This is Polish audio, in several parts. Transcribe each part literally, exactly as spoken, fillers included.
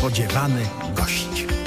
Niespodziewany gość.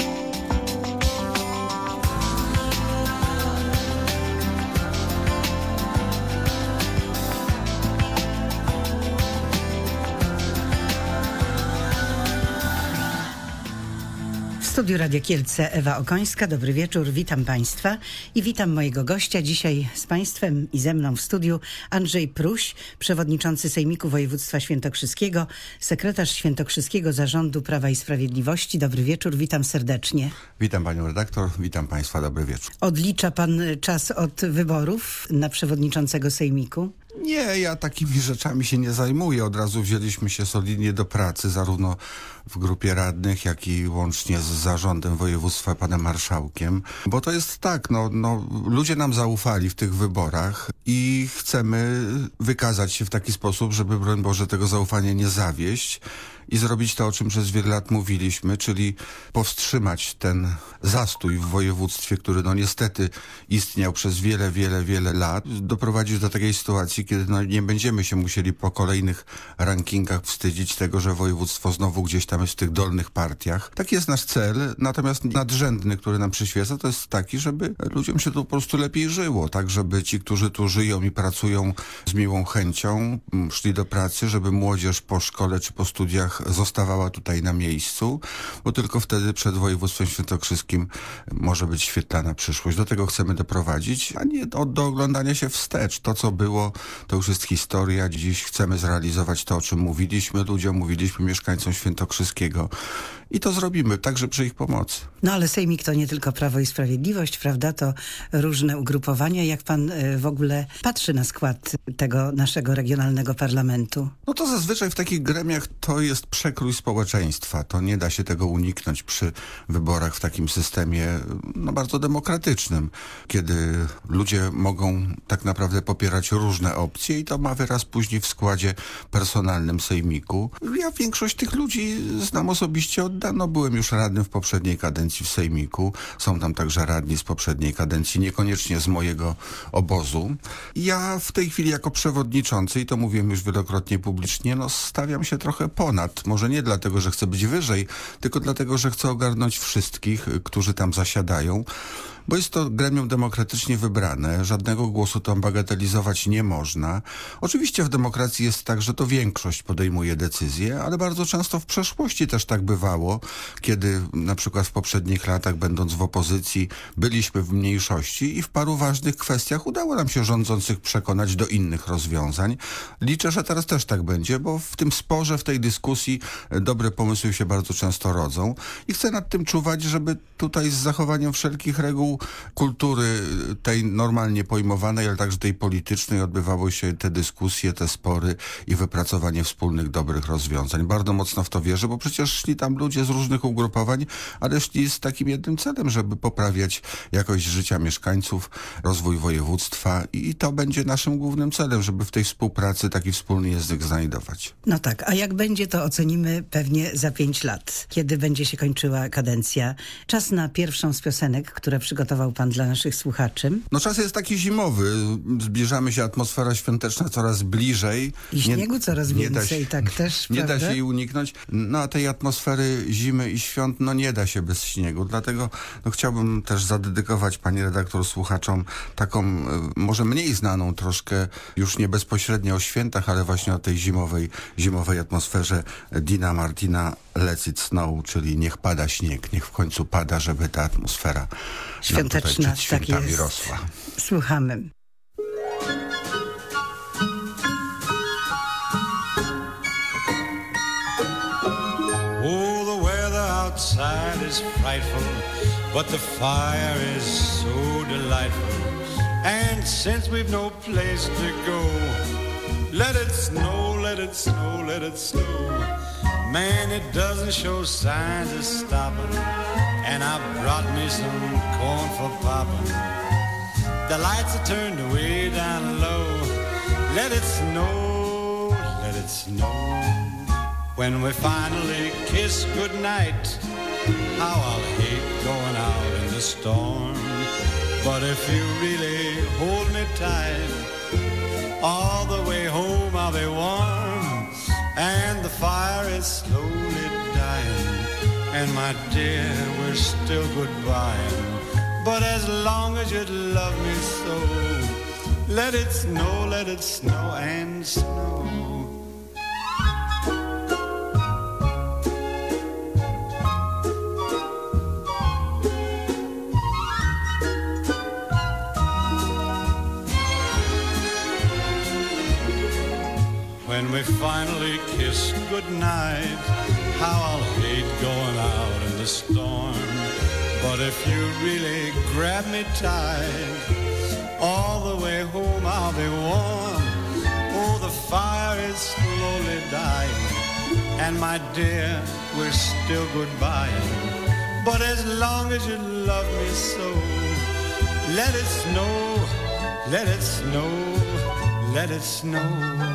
W studiu Radia Kielce Ewa Okońska. Dobry wieczór, witam Państwa i witam mojego gościa. Dzisiaj z Państwem i ze mną w studiu Andrzej Pruś, przewodniczący Sejmiku Województwa Świętokrzyskiego, sekretarz Świętokrzyskiego Zarządu Prawa i Sprawiedliwości. Dobry wieczór, witam serdecznie. Witam Panią redaktor, witam Państwa, dobry wieczór. Odlicza Pan czas od wyborów na przewodniczącego Sejmiku? Nie, ja takimi rzeczami się nie zajmuję. Od razu wzięliśmy się solidnie do pracy, zarówno w grupie radnych, jak i łącznie z zarządem województwa, panem marszałkiem. Bo to jest tak, no, no ludzie nam zaufali w tych wyborach i chcemy wykazać się w taki sposób, żeby, broń Boże, tego zaufania nie zawieść i zrobić to, o czym przez wiele lat mówiliśmy, czyli powstrzymać ten zastój w województwie, który no niestety istniał przez wiele, wiele, wiele lat, doprowadzić do takiej sytuacji, kiedy no nie będziemy się musieli po kolejnych rankingach wstydzić tego, że województwo znowu gdzieś tam jest w tych dolnych partiach. Taki jest nasz cel, natomiast nadrzędny, który nam przyświeca, to jest taki, żeby ludziom się tu po prostu lepiej żyło, tak żeby ci, którzy tu żyją i pracują z miłą chęcią, szli do pracy, żeby młodzież po szkole czy po studiach zostawała tutaj na miejscu, bo tylko wtedy przed województwem świętokrzyskim może być świetlana przyszłość. Do tego chcemy doprowadzić, a nie do, do oglądania się wstecz. To, co było, to już jest historia. Dziś chcemy zrealizować to, o czym mówiliśmy ludziom, mówiliśmy mieszkańcom Świętokrzyskiego i to zrobimy, także przy ich pomocy. No ale Sejmik to nie tylko Prawo i Sprawiedliwość, prawda? To różne ugrupowania. Jak pan w ogóle patrzy na skład tego naszego regionalnego parlamentu? No to zazwyczaj w takich gremiach to jest przekrój społeczeństwa. To nie da się tego uniknąć przy wyborach w takim systemie no, bardzo demokratycznym, kiedy ludzie mogą tak naprawdę popierać różne opcje i to ma wyraz później w składzie personalnym Sejmiku. Ja większość tych ludzi znam osobiście od dawna. Byłem już radnym w poprzedniej kadencji w Sejmiku. Są tam także radni z poprzedniej kadencji, niekoniecznie z mojego obozu. Ja w tej chwili jako przewodniczący, i to mówiłem już wielokrotnie publicznie, no stawiam się trochę ponad. Może nie dlatego, że chcę być wyżej, tylko dlatego, że chcę ogarnąć wszystkich, którzy tam zasiadają. Bo jest to gremium demokratycznie wybrane, żadnego głosu tam bagatelizować nie można. Oczywiście w demokracji jest tak, że to większość podejmuje decyzje, ale bardzo często w przeszłości też tak bywało, kiedy na przykład w poprzednich latach, będąc w opozycji, byliśmy w mniejszości i w paru ważnych kwestiach udało nam się rządzących przekonać do innych rozwiązań. Liczę, że teraz też tak będzie, bo w tym sporze, w tej dyskusji dobre pomysły się bardzo często rodzą i chcę nad tym czuwać, żeby tutaj z zachowaniem wszelkich reguł kultury tej normalnie pojmowanej, ale także tej politycznej odbywały się te dyskusje, te spory i wypracowanie wspólnych, dobrych rozwiązań. Bardzo mocno w to wierzę, bo przecież szli tam ludzie z różnych ugrupowań, ale szli z takim jednym celem, żeby poprawiać jakość życia mieszkańców, rozwój województwa i to będzie naszym głównym celem, żeby w tej współpracy taki wspólny język znajdować. No tak, a jak będzie, to ocenimy pewnie za pięć lat, kiedy będzie się kończyła kadencja. Czas na pierwszą z piosenek, które przygotował pan dla naszych słuchaczy. No czas jest taki zimowy. Zbliżamy się, atmosfera świąteczna coraz bliżej. I śniegu nie, coraz nie więcej, się, tak też, Nie prawda? da się jej uniknąć. No a tej atmosfery zimy i świąt, no nie da się bez śniegu. Dlatego no, chciałbym też zadedykować pani redaktor słuchaczom taką, może mniej znaną troszkę, już nie bezpośrednio o świętach, ale właśnie o tej zimowej, zimowej atmosferze Dina Martina Let It Snow, czyli niech pada śnieg, niech w końcu pada, żeby ta atmosfera świąteczna, przed świętami tak jest. rosła. Słuchamy. Oh, the weather outside is frightful, but the fire is so delightful. And since we've no place to go, let it snow, let it snow, let it snow. Man, it doesn't show signs of stopping, and I brought me some corn for popping. The lights are turned way down low. Let it snow, let it snow. When we finally kiss goodnight, how I'll hate going out in the storm. But if you really hold me tight, all the way home I'll be warm. And the fire is slowly dying, And my dear, we're still goodbying. But as long as you love me so, let it snow, let it snow and snow. When we finally kiss goodnight, how I'll hate going out in the storm. But if you really grab me tight, all the way home I'll be warm. Oh, the fire is slowly dying, and my dear, we're still goodbying. But as long as you love me so, let it snow, let it snow, let it snow.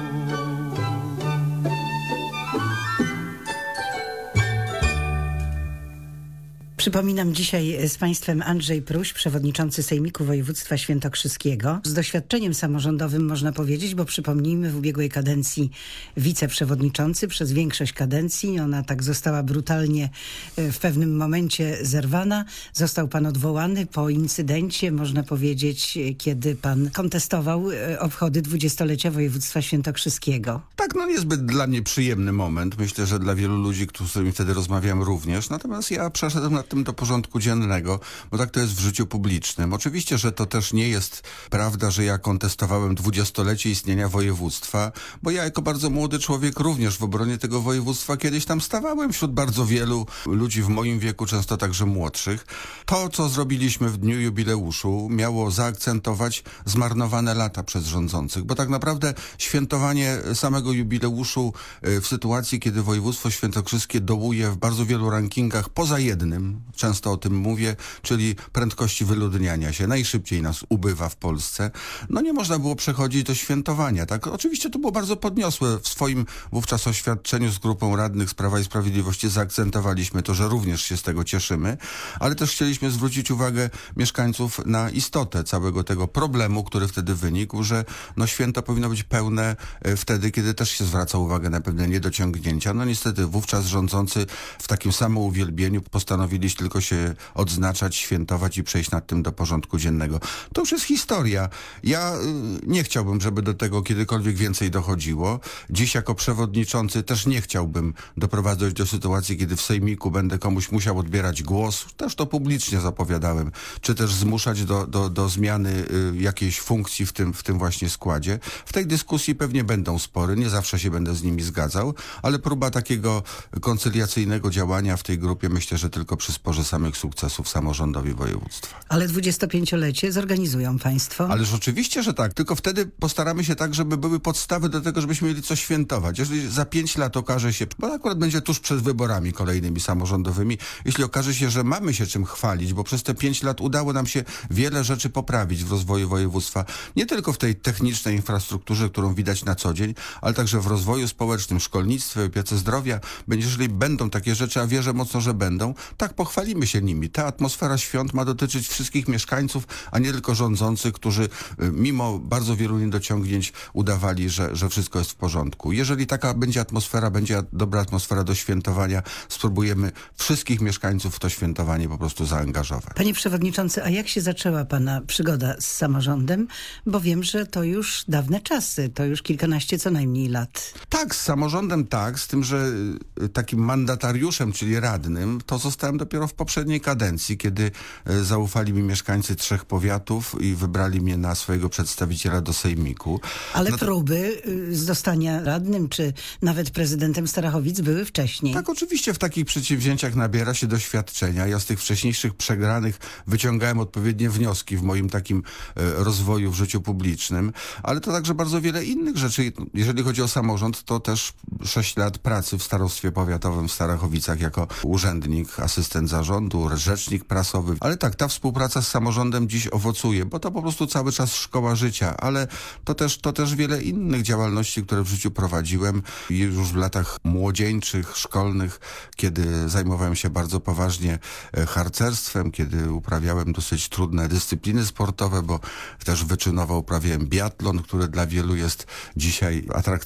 Przypominam dzisiaj z Państwem Andrzej Pruś, przewodniczący Sejmiku Województwa Świętokrzyskiego. Z doświadczeniem samorządowym można powiedzieć, bo przypomnijmy, w ubiegłej kadencji wiceprzewodniczący przez większość kadencji. Ona tak została brutalnie w pewnym momencie zerwana. Został pan odwołany po incydencie, można powiedzieć, kiedy pan kontestował obchody dwudziestolecia Województwa Świętokrzyskiego. Tak, no niezbyt dla mnie przyjemny moment. Myślę, że dla wielu ludzi, z którymi wtedy rozmawiałem również. Natomiast ja przeszedłem na tym do porządku dziennego, bo tak to jest w życiu publicznym. Oczywiście, że to też nie jest prawda, że ja kontestowałem dwudziestolecie istnienia województwa, bo ja jako bardzo młody człowiek również w obronie tego województwa kiedyś tam stawałem wśród bardzo wielu ludzi w moim wieku, często także młodszych. To, co zrobiliśmy w dniu jubileuszu, miało zaakcentować zmarnowane lata przez rządzących, bo tak naprawdę świętowanie samego jubileuszu w sytuacji, kiedy województwo świętokrzyskie dołuje w bardzo wielu rankingach poza jednym, często o tym mówię, czyli prędkości wyludniania się. Najszybciej nas ubywa w Polsce. No nie można było przechodzić do świętowania. Tak? Oczywiście to było bardzo podniosłe. W swoim wówczas oświadczeniu z grupą radnych z Prawa i Sprawiedliwości zaakcentowaliśmy to, że również się z tego cieszymy, ale też chcieliśmy zwrócić uwagę mieszkańców na istotę całego tego problemu, który wtedy wynikł, że no święto powinno być pełne wtedy, kiedy też się zwraca uwagę na pewne niedociągnięcia. No niestety wówczas rządzący w takim samouwielbieniu postanowili tylko się odznaczać, świętować i przejść nad tym do porządku dziennego. To już jest historia. Ja y, nie chciałbym, żeby do tego kiedykolwiek więcej dochodziło. Dziś jako przewodniczący też nie chciałbym doprowadzać do sytuacji, kiedy w Sejmiku będę komuś musiał odbierać głos. Też to publicznie zapowiadałem. Czy też zmuszać do, do, do zmiany y, jakiejś funkcji w tym, w tym właśnie składzie. W tej dyskusji pewnie będą spory. Nie zawsze się będę z nimi zgadzał, ale próba takiego koncyliacyjnego działania w tej grupie myślę, że tylko przy sporze samych sukcesów samorządowi województwa. Ale dwudziestopięciolecie zorganizują państwo? Ależ oczywiście, że tak. Tylko wtedy postaramy się tak, żeby były podstawy do tego, żebyśmy mieli coś świętować. Jeżeli za pięć lat okaże się, bo akurat będzie tuż przed wyborami kolejnymi samorządowymi, jeśli okaże się, że mamy się czym chwalić, bo przez te pięć lat udało nam się wiele rzeczy poprawić w rozwoju województwa. Nie tylko w tej technicznej infrastrukturze, którą widać na co dzień, ale także w rozwoju społecznym, szkolnictwie, opiece zdrowia. Jeżeli będą takie rzeczy, a wierzę mocno, że będą, tak pochwalimy się nimi. Ta atmosfera świąt ma dotyczyć wszystkich mieszkańców, a nie tylko rządzących, którzy mimo bardzo wielu niedociągnięć udawali, że, że wszystko jest w porządku. Jeżeli taka będzie atmosfera, będzie dobra atmosfera do świętowania, spróbujemy wszystkich mieszkańców w to świętowanie po prostu zaangażować. Panie przewodniczący, a jak się zaczęła pana przygoda z samorządem? Bo wiem, że to już dawne czasy, to już kilkanaście co najmniej lat. Tak, z samorządem tak, z tym, że takim mandatariuszem, czyli radnym, to zostałem dopiero w poprzedniej kadencji, kiedy zaufali mi mieszkańcy trzech powiatów i wybrali mnie na swojego przedstawiciela do Sejmiku. Ale no to... próby zostania radnym, czy nawet prezydentem Starachowic były wcześniej. Tak, oczywiście w takich przedsięwzięciach nabiera się doświadczenia. Ja z tych wcześniejszych przegranych wyciągałem odpowiednie wnioski w moim takim e, rozwoju w życiu publicznym, ale to także bardzo wiele innych rzeczy. Jeżeli chodzi o samorząd, to też sześć lat pracy w starostwie powiatowym w Starachowicach jako urzędnik, asystent zarządu, rzecznik prasowy. Ale tak, ta współpraca z samorządem dziś owocuje, bo to po prostu cały czas szkoła życia, ale to też, to też wiele innych działalności, które w życiu prowadziłem już w latach młodzieńczych, szkolnych, kiedy zajmowałem się bardzo poważnie harcerstwem, kiedy uprawiałem dosyć trudne dyscypliny sportowe, bo też wyczynowo uprawiałem biatlon, który dla wielu jest dzisiaj atrakcyjny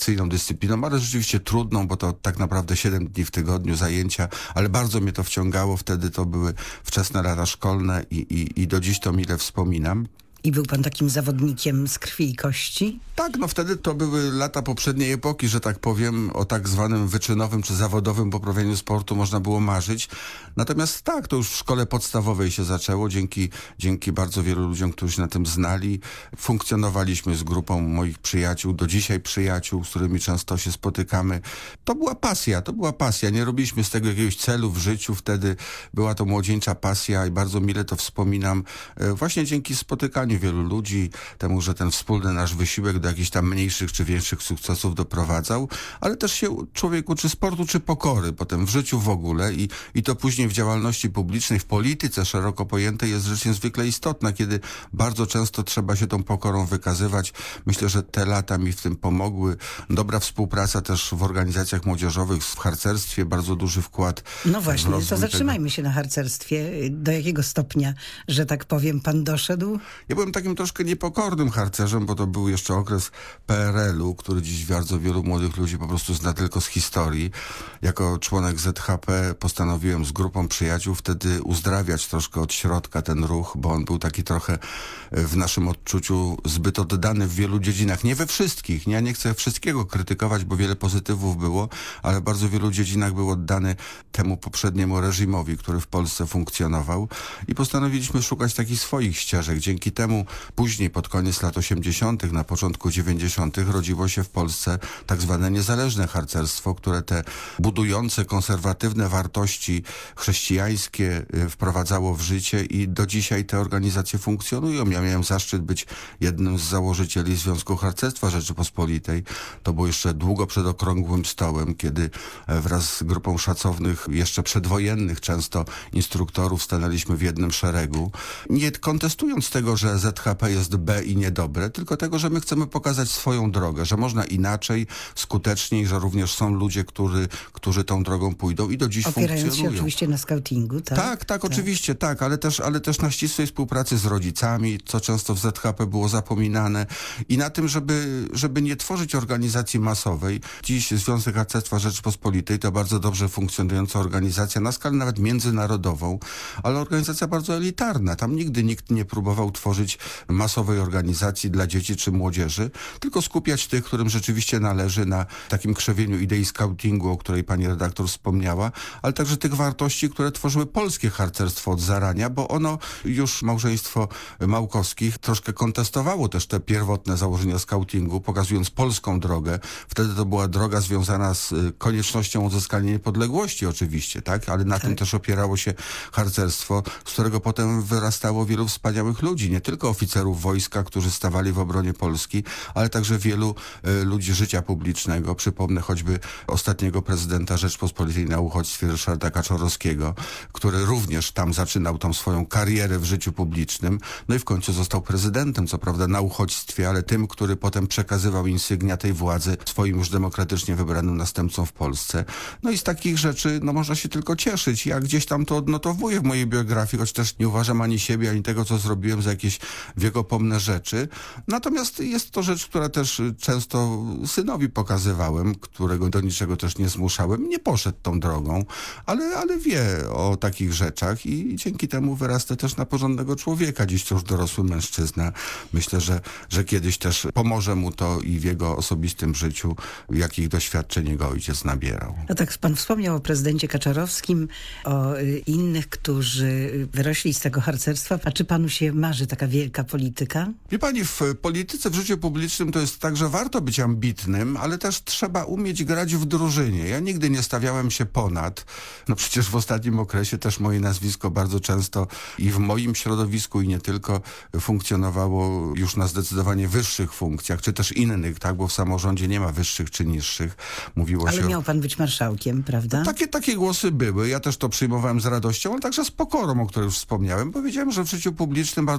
atrakcyjną dyscypliną, ale rzeczywiście trudną, bo to tak naprawdę siedem dni w tygodniu zajęcia, ale bardzo mnie to wciągało. Wtedy to były wczesne lata szkolne i, i, i do dziś to mile wspominam. I był pan takim zawodnikiem z krwi i kości? Tak, no wtedy to były lata poprzedniej epoki, że tak powiem, o tak zwanym wyczynowym czy zawodowym poprawieniu sportu można było marzyć. Natomiast tak, to już w szkole podstawowej się zaczęło, dzięki, dzięki bardzo wielu ludziom, którzy się na tym znali. Funkcjonowaliśmy z grupą moich przyjaciół, do dzisiaj przyjaciół, z którymi często się spotykamy. To była pasja, to była pasja. Nie robiliśmy z tego jakiegoś celu w życiu. Wtedy była to młodzieńcza pasja i bardzo mile to wspominam. Właśnie dzięki spotykaniu wielu ludzi, temu, że ten wspólny nasz wysiłek do jakichś tam mniejszych czy większych sukcesów doprowadzał, ale też się człowiek uczy sportu czy pokory potem w życiu w ogóle i, i to później w działalności publicznej, w polityce szeroko pojętej jest rzecz niezwykle istotna, kiedy bardzo często trzeba się tą pokorą wykazywać. Myślę, że te lata mi w tym pomogły. Dobra współpraca też w organizacjach młodzieżowych, w harcerstwie, bardzo duży wkład. No właśnie, to zatrzymajmy tego. się na harcerstwie. Do jakiego stopnia, że tak powiem, pan doszedł? Ja byłem takim troszkę niepokornym harcerzem, bo to był jeszcze okres P R L u, który dziś bardzo wielu młodych ludzi po prostu zna tylko z historii. Jako członek Z H P postanowiłem z grupą przyjaciół wtedy uzdrawiać troszkę od środka ten ruch, bo on był taki trochę w naszym odczuciu zbyt oddany w wielu dziedzinach. Nie we wszystkich. Ja nie chcę wszystkiego krytykować, bo wiele pozytywów było, ale w bardzo wielu dziedzinach był oddany temu poprzedniemu reżimowi, który w Polsce funkcjonował i postanowiliśmy szukać takich swoich ścieżek. Dzięki temu później, pod koniec lat osiemdziesiątych, na początku dziewięćdziesiątych rodziło się w Polsce tak zwane niezależne harcerstwo, które te budujące, konserwatywne wartości chrześcijańskie wprowadzało w życie i do dzisiaj te organizacje funkcjonują. Ja miałem zaszczyt być jednym z założycieli Związku Harcerstwa Rzeczypospolitej. To było jeszcze długo przed Okrągłym Stołem, kiedy wraz z grupą szacownych, jeszcze przedwojennych często instruktorów stanęliśmy w jednym szeregu. Nie kontestując tego, że Z H P jest B i niedobre, tylko tego, że my chcemy pokazać swoją drogę, że można inaczej, skuteczniej, że również są ludzie, którzy, którzy tą drogą pójdą i do dziś Opierając funkcjonują. się oczywiście na skautingu, tak? Tak, tak, tak, oczywiście, tak, ale też, ale też na ścisłej współpracy z rodzicami, co często w Z H P było zapominane i na tym, żeby, żeby nie tworzyć organizacji masowej. Dziś Związek Harcerstwa Rzeczypospolitej to bardzo dobrze funkcjonująca organizacja, na skalę nawet międzynarodową, ale organizacja bardzo elitarna. Tam nigdy nikt nie próbował tworzyć masowej organizacji dla dzieci czy młodzieży, tylko skupiać tych, którym rzeczywiście należy na takim krzewieniu idei skautingu, o której pani redaktor wspomniała, ale także tych wartości, które tworzyły polskie harcerstwo od zarania, bo ono już małżeństwo Małkowskich troszkę kontestowało też te pierwotne założenia skautingu, pokazując polską drogę. Wtedy to była droga związana z koniecznością uzyskania niepodległości oczywiście, tak? Ale na tak. tym też opierało się harcerstwo, z którego potem wyrastało wielu wspaniałych ludzi, nie tylko oficerów wojska, którzy stawali w obronie Polski, ale także wielu y, ludzi życia publicznego. Przypomnę choćby ostatniego prezydenta Rzeczpospolitej na uchodźstwie Ryszarda Kaczorowskiego, który również tam zaczynał tą swoją karierę w życiu publicznym, no i w końcu został prezydentem, co prawda na uchodźstwie, ale tym, który potem przekazywał insygnia tej władzy swoim już demokratycznie wybranym następcom w Polsce. No i z takich rzeczy, no można się tylko cieszyć. Ja gdzieś tam to odnotowuję w mojej biografii, choć też nie uważam ani siebie, ani tego, co zrobiłem za jakieś wiekopomne rzeczy. Natomiast jest to rzecz, która też często synowi pokazywałem, którego do niczego też nie zmuszałem. Nie poszedł tą drogą, ale, ale wie o takich rzeczach i dzięki temu wyrasta też na porządnego człowieka. Dziś to już dorosły mężczyzna. Myślę, że, że kiedyś też pomoże mu to i w jego osobistym życiu, jakich doświadczeń jego ojciec nabierał. No tak, pan wspomniał o prezydencie Kaczorowskim, o y, innych, którzy wyrośli z tego harcerstwa. A czy panu się marzy taka wielka polityka? Wie pani, w polityce, w życiu publicznym to jest tak, że warto być ambitnym, ale też trzeba umieć grać w drużynie. Ja nigdy nie stawiałem się ponad. No przecież w ostatnim okresie też moje nazwisko bardzo często i w moim środowisku i nie tylko funkcjonowało już na zdecydowanie wyższych funkcjach, czy też innych, tak, bo w samorządzie nie ma wyższych czy niższych. Mówiło ale się miał o... pan być marszałkiem, prawda? No, takie, takie głosy były. Ja też to przyjmowałem z radością, ale także z pokorą, o której już wspomniałem. Powiedziałem, że w życiu publicznym bardzo często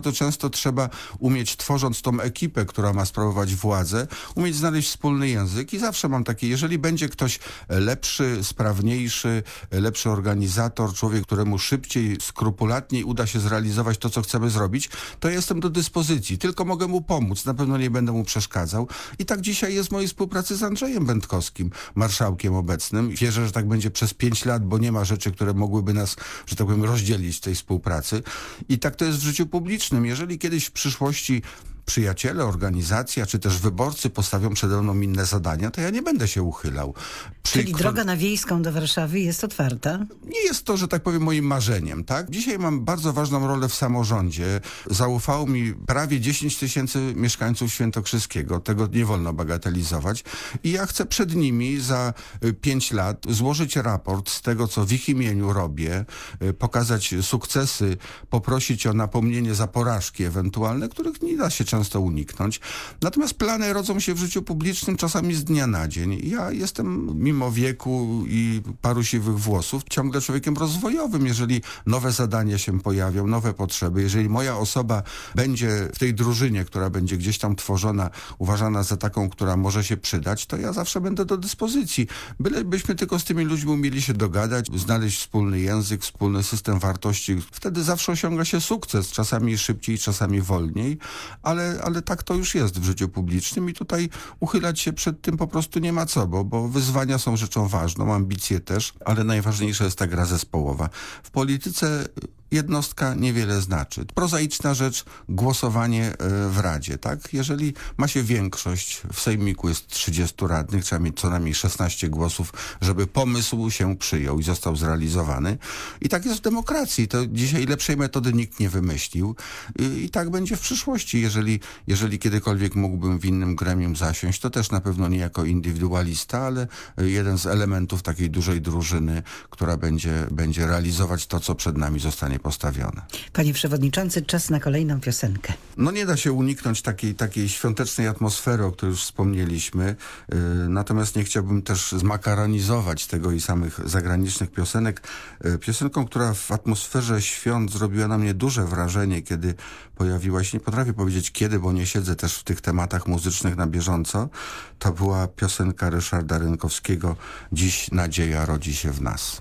często trzeba umieć, tworząc tą ekipę, która ma sprawować władzę, umieć znaleźć wspólny język i zawsze mam takie, jeżeli będzie ktoś lepszy, sprawniejszy, lepszy organizator, człowiek, któremu szybciej, skrupulatniej uda się zrealizować to, co chcemy zrobić, to ja jestem do dyspozycji. Tylko mogę mu pomóc, na pewno nie będę mu przeszkadzał. I tak dzisiaj jest w mojej współpracy z Andrzejem Będkowskim, marszałkiem obecnym. Wierzę, że tak będzie przez pięć lat, bo nie ma rzeczy, które mogłyby nas, że tak powiem, rozdzielić w tej współpracy. I tak to jest w życiu publicznym. Jeżeli kiedyś w przyszłości przyjaciele, organizacja, czy też wyborcy postawią przede mną inne zadania, to ja nie będę się uchylał. Przy... Czyli droga na Wiejską do Warszawy jest otwarta? Nie jest to, że tak powiem, moim marzeniem, tak? Dzisiaj mam bardzo ważną rolę w samorządzie. Zaufało mi prawie dziesięć tysięcy mieszkańców Świętokrzyskiego. Tego nie wolno bagatelizować. I ja chcę przed nimi za pięć lat złożyć raport z tego, co w ich imieniu robię, pokazać sukcesy, poprosić o napomnienie za porażki ewentualne, których nie da się często uniknąć. Natomiast plany rodzą się w życiu publicznym czasami z dnia na dzień. Ja jestem mimo wieku i paru siwych włosów ciągle człowiekiem rozwojowym. Jeżeli nowe zadania się pojawią, nowe potrzeby, jeżeli moja osoba będzie w tej drużynie, która będzie gdzieś tam tworzona, uważana za taką, która może się przydać, to ja zawsze będę do dyspozycji. Bylebyśmy tylko z tymi ludźmi umieli się dogadać, znaleźć wspólny język, wspólny system wartości. Wtedy zawsze osiąga się sukces. Czasami szybciej, czasami wolniej, ale Ale, ale tak to już jest w życiu publicznym i tutaj uchylać się przed tym po prostu nie ma co, bo, bo wyzwania są rzeczą ważną, ambicje też, ale najważniejsza jest ta gra zespołowa. W polityce jednostka niewiele znaczy. Prozaiczna rzecz, głosowanie w Radzie, tak? Jeżeli ma się większość, w Sejmiku jest trzydziestu radnych, trzeba mieć co najmniej szesnaście głosów, żeby pomysł się przyjął i został zrealizowany. I tak jest w demokracji. To dzisiaj lepszej metody nikt nie wymyślił. I, i tak będzie w przyszłości. Jeżeli, jeżeli kiedykolwiek mógłbym w innym gremium zasiąść, to też na pewno nie jako indywidualista, ale jeden z elementów takiej dużej drużyny, która będzie, będzie realizować to, co przed nami zostanie postawione. Panie przewodniczący, czas na kolejną piosenkę. No nie da się uniknąć takiej, takiej świątecznej atmosfery, o której już wspomnieliśmy. Yy, natomiast nie chciałbym też zmakaronizować tego i samych zagranicznych piosenek. Yy, piosenką, która w atmosferze świąt zrobiła na mnie duże wrażenie, kiedy pojawiła się, nie potrafię powiedzieć kiedy, bo nie siedzę też w tych tematach muzycznych na bieżąco, to była piosenka Ryszarda Rynkowskiego Dziś nadzieja rodzi się w nas.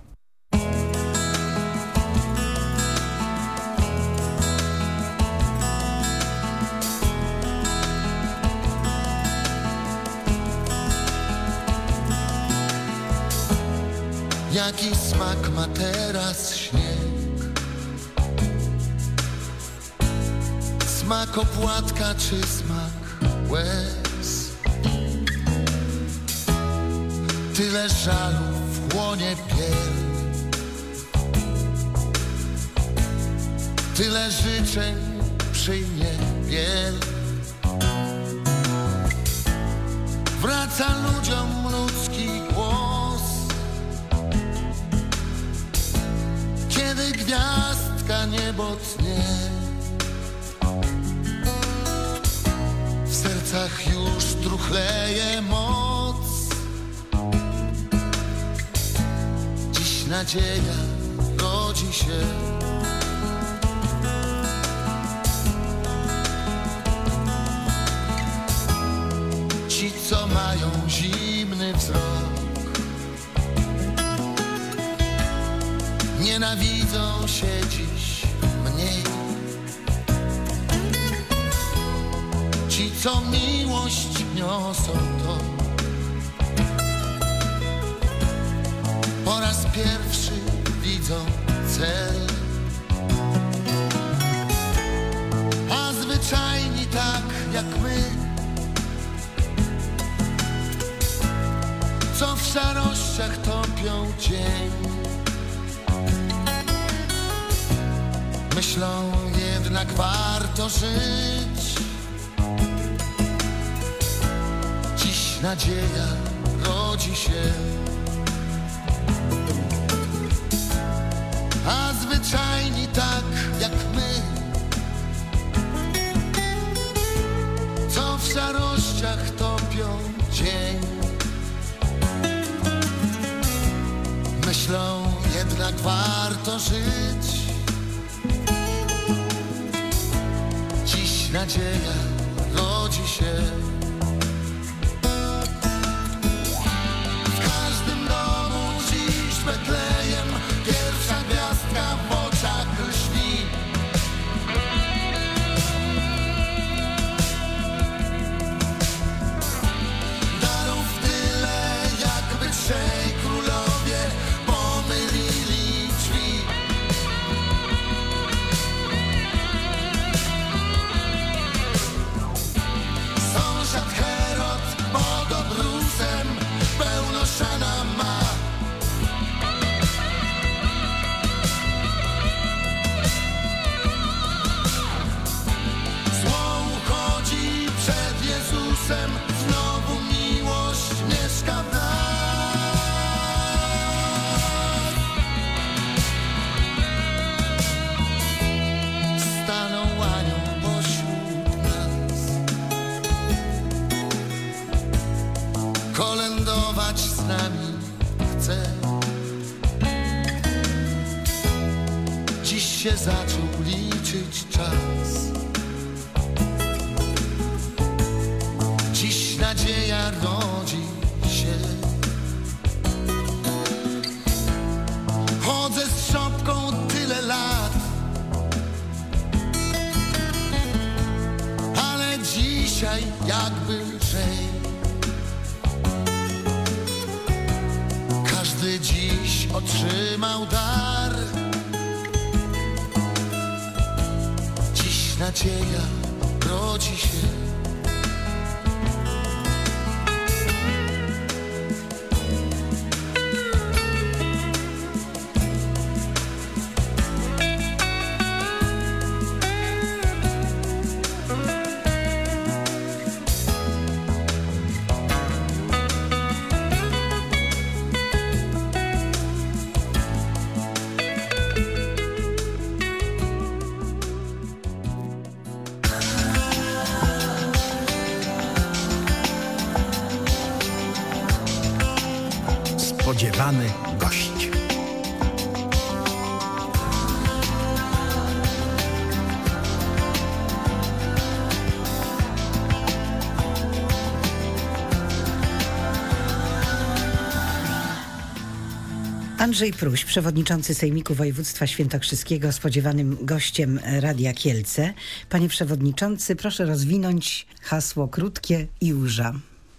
Jaki smak ma teraz śnieg? Smak opłatka czy smak łez? Tyle żalu wchłonie piel, tyle życzeń przyjmie biel. Wraca ludziom ludzki głos, kiedy gwiazdka niebo tnie. W sercach już truchleje moc. Dziś nadzieja rodzi się. Ci, co mają zimny wzrok, nienawidzą się dziś mniej. Ci, co miłość niosą, to po raz pierwszy widzą cel. A zwyczajni tak jak my, co w szarościach topią dzień, myślą jednak warto żyć. Dziś nadzieja rodzi się. A zwyczajni tak jak my, co w szarościach topią dzień, myślą jednak warto żyć. nadzieja rodzi się. W każdym domu dziś Betlejem, pierwsza gwiazdka w oczach lśni. Darów tyle, jakby trzej królowie pomylili drzwi. Sąsiad Herod pod obrusem pełno siana ma. Zło uchodzi przed Jezusem, znowu miłość mieszka w nas. Stanął anioł pośród nas. Kolędować z nami chce. Dziś się zaczął liczyć czas. Dziś nadzieja rodzi się. Chodzę z szopką tyle lat, ale dzisiaj jakby lżej. Każdy dziś otrzymał dar. Dziś nadzieja rodzi się. Spodziewany gość. Andrzej Pruś, przewodniczący Sejmiku Województwa Świętokrzyskiego, spodziewanym gościem Radia Kielce. Panie przewodniczący, proszę rozwinąć hasło krótkie Iłża.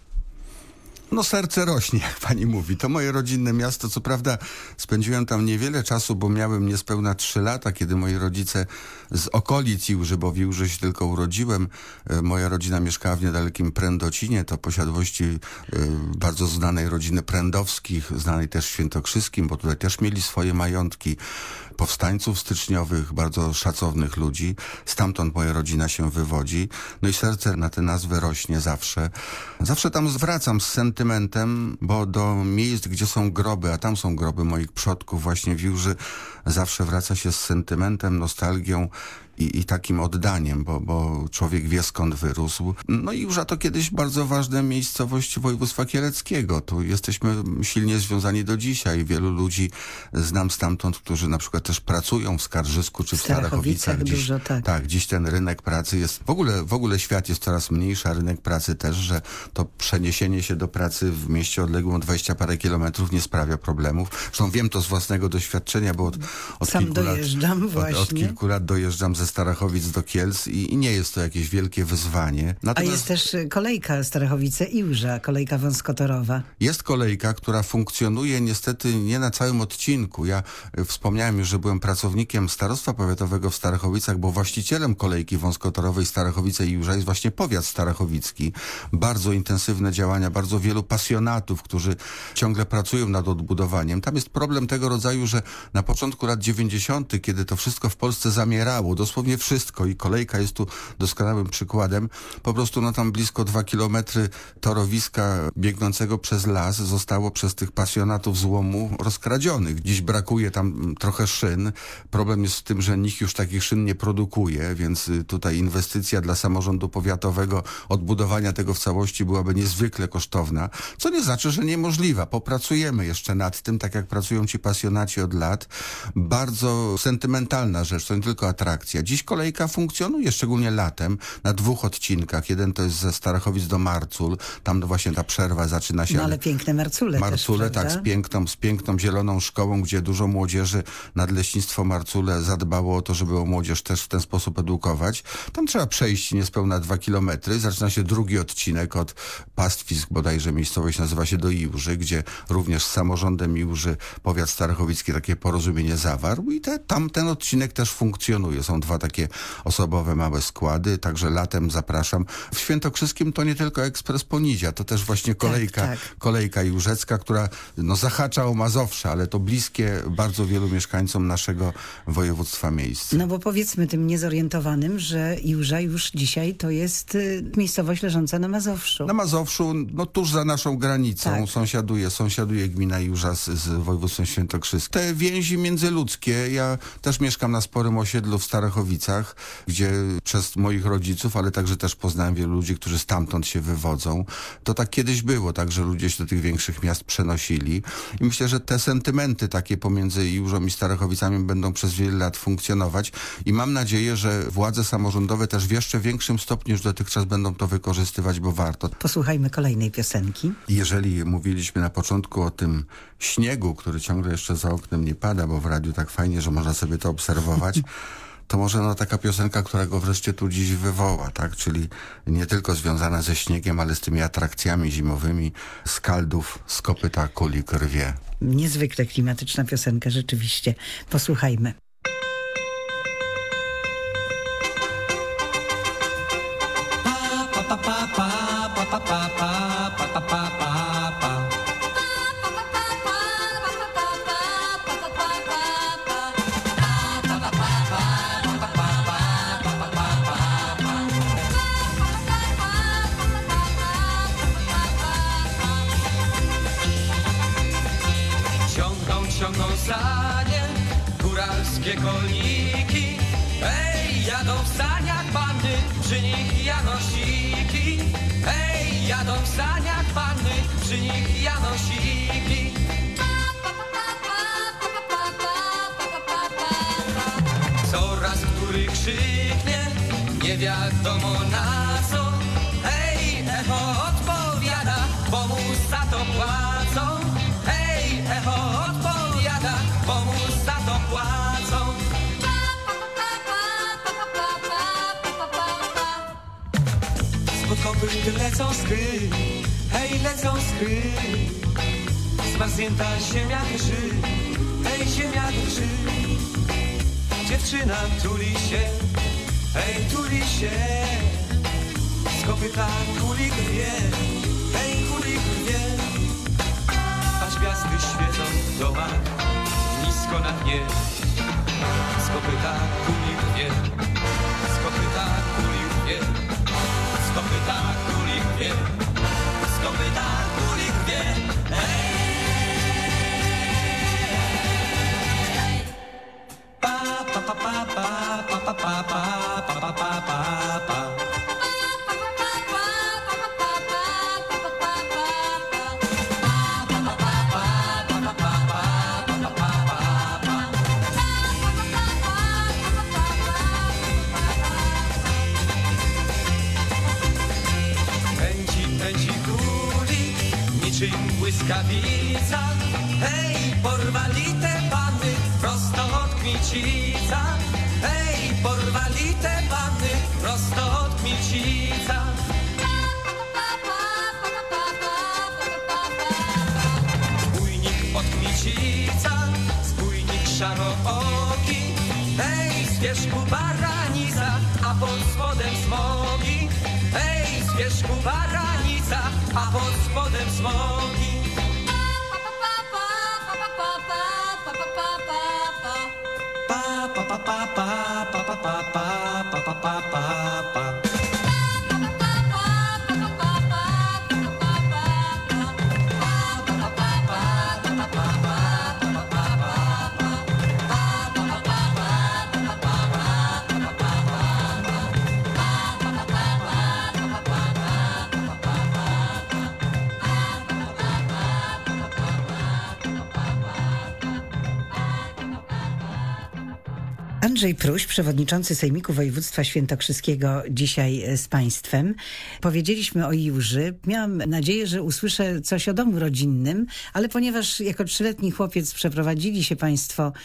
No serce rośnie, jak pani mówi. To moje rodzinne miasto. Co prawda spędziłem tam niewiele czasu, bo miałem niespełna trzy lata, kiedy moi rodzice z okolic Iłży, bo w Iłży się tylko urodziłem. E, moja rodzina mieszkała w niedalekim Prędocinie, to posiadłości e, bardzo znanej rodziny Prędowskich, znanej też w Świętokrzyskim, bo tutaj też mieli swoje majątki. Powstańców styczniowych, bardzo szacownych ludzi. Stamtąd moja rodzina się wywodzi. No i serce na tę nazwę rośnie zawsze. Zawsze tam zwracam z sentymentem, bo do miejsc, gdzie są groby, a tam są groby moich przodków właśnie w Iłży, zawsze wraca się z sentymentem, nostalgią i, i takim oddaniem, bo, bo człowiek wie, skąd wyrósł. No i Iłża to kiedyś bardzo ważna miejscowość województwa kieleckiego. Tu jesteśmy silnie związani do dzisiaj. Wielu ludzi znam stamtąd, którzy na przykład też pracują w Skarżysku czy w, w Starachowicach. Starachowicach dziś, dużo, tak. Tak, dziś ten rynek pracy jest, w ogóle, w ogóle świat jest coraz mniejszy, a rynek pracy też, że to przeniesienie się do pracy w mieście odległym o dwadzieścia parę kilometrów nie sprawia problemów. Zresztą wiem to z własnego doświadczenia, bo od, od Sam kilku dojeżdżam lat, właśnie. Od, od kilku lat dojeżdżam ze Starachowic do Kielc i, i nie jest to jakieś wielkie wyzwanie. Natomiast A jest też kolejka Starachowice-Iłża, kolejka wąskotorowa. Jest kolejka, która funkcjonuje niestety nie na całym odcinku. Ja y, wspomniałem już, że byłem pracownikiem Starostwa Powiatowego w Starachowicach, bo właścicielem kolejki wąskotorowej Starachowice-Iłża jest właśnie powiat starachowicki. Bardzo intensywne działania, bardzo wielu pasjonatów, którzy ciągle pracują nad odbudowaniem. Tam jest problem tego rodzaju, że na początku lat dziewięćdziesiątych, kiedy to wszystko w Polsce zamierało, dosłownie wszystko i kolejka jest tu doskonałym przykładem, po prostu no tam blisko dwa kilometry torowiska biegnącego przez las zostało przez tych pasjonatów złomu rozkradzionych. Dziś brakuje tam trochę szyn. Problem jest w tym, że nikt już takich szyn nie produkuje, więc tutaj inwestycja dla samorządu powiatowego, odbudowania tego w całości byłaby niezwykle kosztowna, co nie znaczy, że niemożliwa. Popracujemy jeszcze nad tym, tak jak pracują ci pasjonaci od lat. Bardzo sentymentalna rzecz, to nie tylko atrakcja. kolejkę. Dziś kolejka funkcjonuje, szczególnie latem, na dwóch odcinkach. Jeden to jest ze Starachowic do Marcul, tam właśnie ta przerwa zaczyna się. No ale piękne Marcule Marcule, też, tak, z piękną, z piękną zieloną szkołą, gdzie dużo młodzieży, Nadleśnictwo Marcule zadbało o to, żeby młodzież też w ten sposób edukować. Tam trzeba przejść niespełna dwa kilometry. Zaczyna się drugi odcinek od Pastwisk, bodajże miejscowość nazywa się do Iłży, gdzie również z samorządem Iłży powiat starachowicki takie porozumienie zawarł i te, tam ten odcinek też funkcjonuje. Są dwa takie osobowe małe składy, także latem zapraszam. W Świętokrzyskim to nie tylko ekspres Ponidzia, to też właśnie kolejka, tak, tak. kolejka iłżecka, która no, zahacza o Mazowsze, ale to bliskie bardzo wielu mieszkańcom naszego województwa miejsc. No bo powiedzmy tym niezorientowanym, że Iłża już dzisiaj to jest y, miejscowość leżąca na Mazowszu. Na Mazowszu, no tuż za naszą granicą Tak. sąsiaduje, sąsiaduje gmina Iłża z, z województwem świętokrzyskim. Te więzi międzyludzkie, ja też mieszkam na sporym osiedlu w Starachowicach, gdzie przez moich rodziców, ale także też poznałem wielu ludzi, którzy stamtąd się wywodzą. To tak kiedyś było, tak, że ludzie się do tych większych miast przenosili i myślę, że te sentymenty takie pomiędzy Iłżą i Starachowicami będą przez wiele lat funkcjonować i mam nadzieję, że władze samorządowe też w jeszcze większym stopniu niż dotychczas będą to wykorzystywać, bo warto. Posłuchajmy kolejnej piosenki. Jeżeli mówiliśmy na początku o tym śniegu, który ciągle jeszcze za oknem nie pada, bo w radiu tak fajnie, że można sobie to obserwować, to może no taka piosenka, która go wreszcie tu dziś wywoła, tak? Czyli nie tylko związana ze śniegiem, ale z tymi atrakcjami zimowymi, z Kaldów, z kopyta kulik rwie. Niezwykle klimatyczna piosenka, rzeczywiście. Posłuchajmy. Ciągną, ciągną sanie, góralskie kolniki. Ej, jadą w saniach panny, przy nich janosiki. Ej, jadą w saniach panny, przy nich janosiki. Coraz który krzyknie, nie wiadomo na co. Ej, echo odpowiada, bo mu za to płacą. Ej, echo odpowiada, bo mu za to płacą. Spod kopyt lecą skry, hej, lecą skry. Zmarznięta ziemia drży, hej, ziemia drży. Dziewczyna tuli się, hej, tuli się. Z kopyta kulik rwie, hej, kulik rwie. Aż gwiazdy świecą w domach, nisko na dnie. Z kopyta kulik rwie, z kopyta kulik rwie. Z kopyta kulik rwie, z kopyta kulik rwie. Hej! Pa pa pa pa pa pa pa pa pa pa pa pa pa. Niczym błyskawica, hej, porwali te panny prosto od Kmicica. Hej, porwali te panny prosto od Kmicica. Zbójnik od Kmicica, zbójnik szarooki. Hej, z wierzchu baranica, a pod spodem smogi. Hej, z wierzchu baranica, a pod spodem smogi. Pa pa pa pa pa pa pa pa pa pa pa pa pa. Andrzej Pruś, przewodniczący Sejmiku Województwa Świętokrzyskiego, dzisiaj z Państwem. Powiedzieliśmy o Jurzy. Miałam nadzieję, że usłyszę coś o domu rodzinnym, ale ponieważ jako trzyletni chłopiec przeprowadzili się Państwo